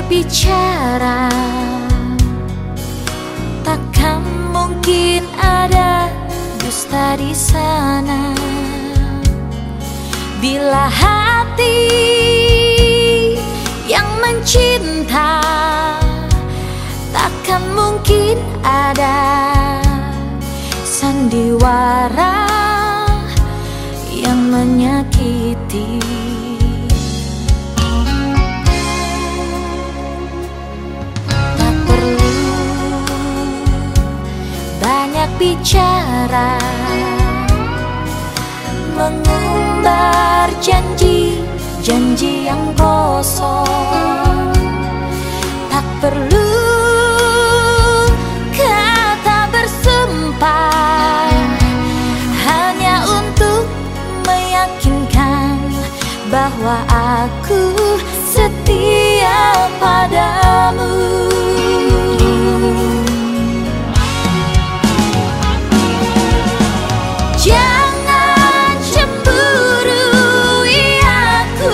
bicara, takkan mungkin ada dusta di sana. Bila hati yang mencinta, takkan mungkin ada sandiwara yang menyakiti. Tak perlu banyak bicara, mengumbar janji-janji yang kosong. Tak perlu kata bersumpah, hanya untuk meyakinkan bahwa aku setia padamu. Jangan cemburui aku,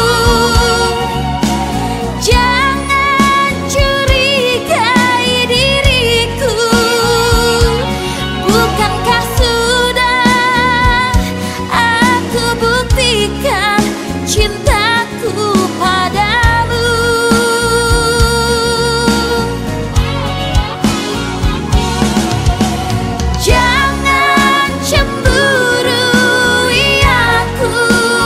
jangan curigai diriku. Bukankah sudah aku buktikan cintaku padamu? Jangan cemburui aku,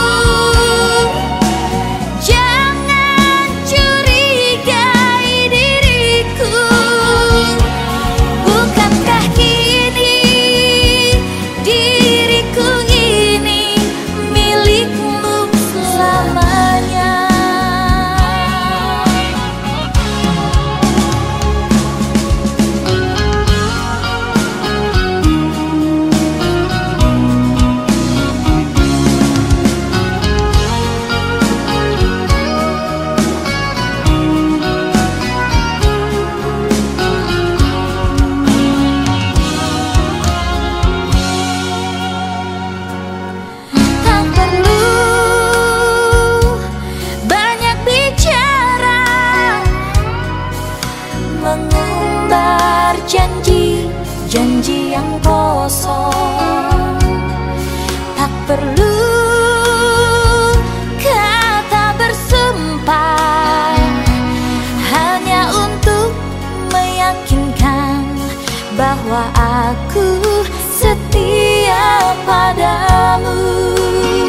jangan curigai diriku. Bukankah kini diriku ini milikmu selamanya? Tak perlu banyak bicara, mengumbar janji-janji yang kosong. Tak perlu kata bersumpah, hanya untuk meyakinkan bahwa aku setia padamu.